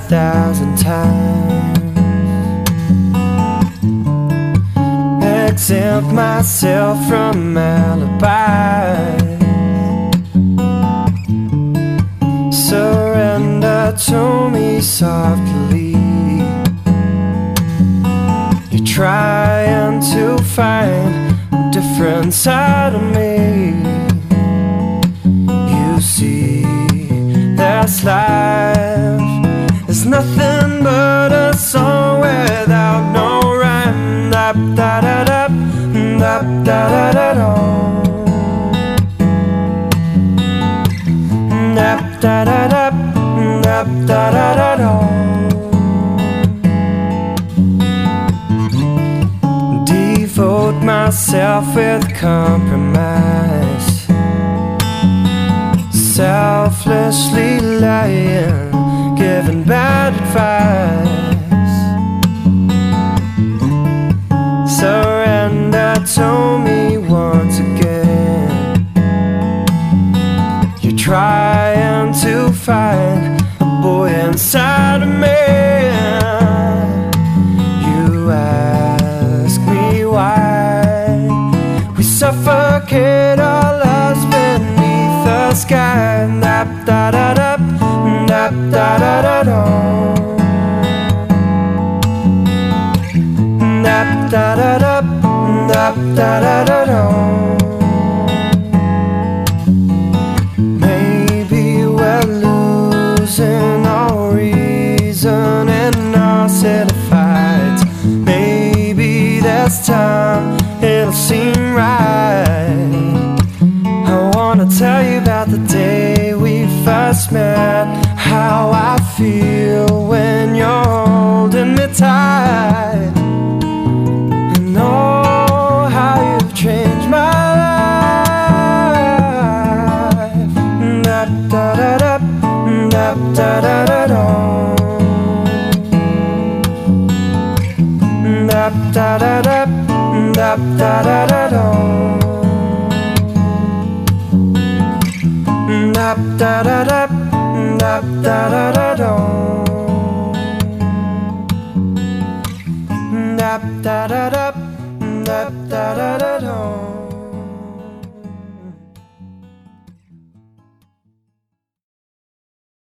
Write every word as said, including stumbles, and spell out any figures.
thousand times, exempt myself from alibis, surrender to me softly. You're trying to find a different side of me. You see, this life is nothing but a song without no rhyme. Da da da da, da da da da da, da da da da, da da da da da. Devote myself with compromise, selflessly lying, giving bad advice. Surrender to me once again. You're trying to find a boy inside of me. You ask me why we suffocate our lives beneath the sky. Da da da da, da da da da da, da da da da, da da da da da. Maybe we're losing our reason in our silly fights. Maybe this time it'll seem right. I wanna tell you about the day we first met, how I feel when you're holding me tight, and oh, how you've changed my life. Da da da da, da da da da da, da da da da, da da da da da. Da da da da, da da da da da, da da da da, da da da da.